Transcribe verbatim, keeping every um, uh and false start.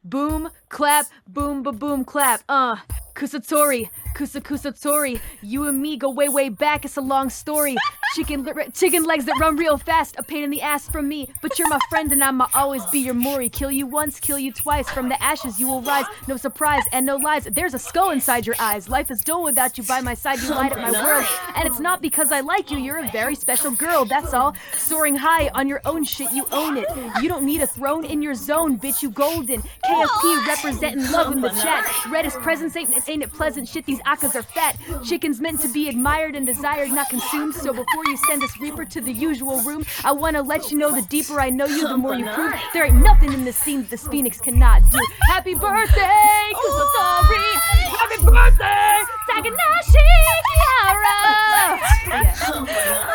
boom, clap, boom, ba boom, clap. Uh, Kusatori, Kusa Kusatori. You and me go way, way back. It's a long story. Chicken, li- chicken legs that run real fast. A pain in the ass from me, but you're my friend and I'ma always be your Mori. Kill you once, kill you twice. From the ashes you will rise. No surprise and no lies. There's a skull inside your eyes. Life is dull without you by my side. You light up my world, and it's not because I like you. You're a very special girl. That's all. Soaring high on your own shit, you own it. You don't need a throne in your zone, bitch. You golden. K F P representing love in the chat. Red is presence, ain't, ain't it pleasant? Shit, these akas are fat. Chicken's meant to be admired and desired, not consumed. So before you send this reaper to the usual room, I wanna let you know the deeper I know you, the more you prove there ain't nothing in this scene that this phoenix cannot do. Happy birthday, Kusatori! Happy birthday, Takanashi Kiara! Yeah.